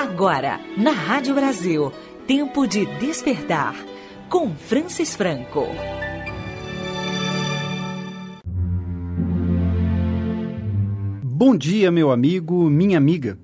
Agora, na Rádio Brasil, Tempo de Despertar, com Francis Franco. Bom dia, meu amigo, minha amiga.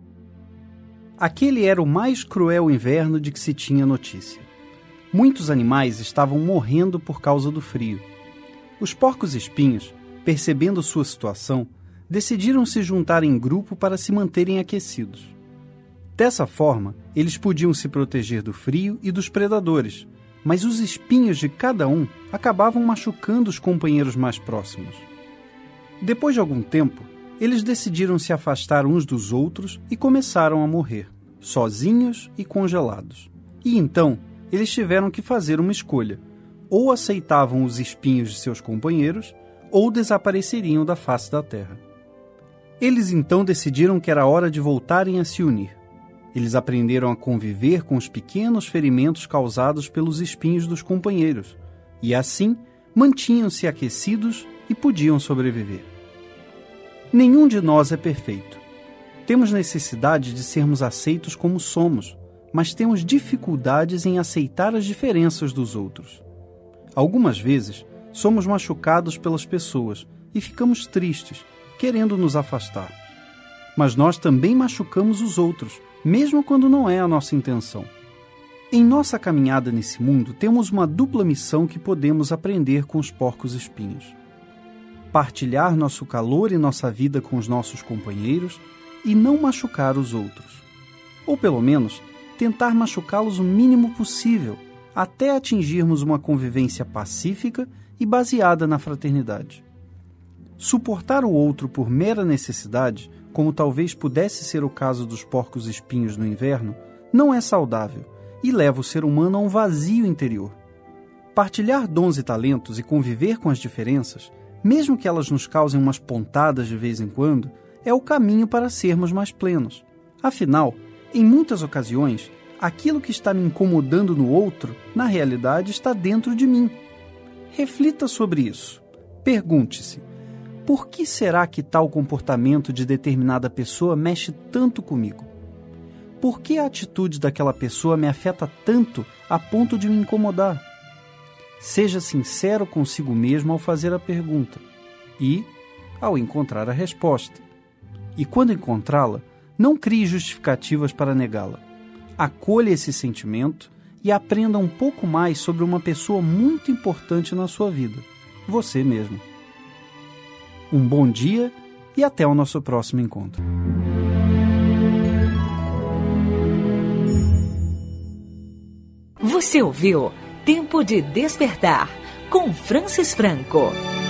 Aquele era o mais cruel inverno de que se tinha notícia. Muitos animais estavam morrendo por causa do frio. Os porcos-espinhos, percebendo sua situação, decidiram se juntar em grupo para se manterem aquecidos. Dessa forma, eles podiam se proteger do frio e dos predadores, mas os espinhos de cada um acabavam machucando os companheiros mais próximos. Depois de algum tempo, eles decidiram se afastar uns dos outros e começaram a morrer, sozinhos e congelados. E então, eles tiveram que fazer uma escolha: ou aceitavam os espinhos de seus companheiros, ou desapareceriam da face da terra. Eles então decidiram que era hora de voltarem a se unir. Eles aprenderam a conviver com os pequenos ferimentos causados pelos espinhos dos companheiros, e assim mantinham-se aquecidos e podiam sobreviver. Nenhum de nós é perfeito. Temos necessidade de sermos aceitos como somos, mas temos dificuldades em aceitar as diferenças dos outros. Algumas vezes, somos machucados pelas pessoas e ficamos tristes, querendo nos afastar. Mas nós também machucamos os outros, mesmo quando não é a nossa intenção. Em nossa caminhada nesse mundo, temos uma dupla missão que podemos aprender com os porcos-espinhos: partilhar nosso calor e nossa vida com os nossos companheiros e não machucar os outros. Ou pelo menos, tentar machucá-los o mínimo possível, até atingirmos uma convivência pacífica e baseada na fraternidade. Suportar o outro por mera necessidade, como talvez pudesse ser o caso dos porcos-espinhos no inverno, não é saudável e leva o ser humano a um vazio interior. Partilhar dons e talentos e conviver com as diferenças, mesmo que elas nos causem umas pontadas de vez em quando, é o caminho para sermos mais plenos. Afinal, em muitas ocasiões, aquilo que está me incomodando no outro, na realidade, está dentro de mim. Reflita sobre isso. Pergunte-se: por que será que tal comportamento de determinada pessoa mexe tanto comigo? Por que a atitude daquela pessoa me afeta tanto a ponto de me incomodar? Seja sincero consigo mesmo ao fazer a pergunta e ao encontrar a resposta. E quando encontrá-la, não crie justificativas para negá-la. Acolha esse sentimento e aprenda um pouco mais sobre uma pessoa muito importante na sua vida, você mesmo. Um bom dia e até o nosso próximo encontro. Você ouviu Tempo de Despertar, com Francis Franco.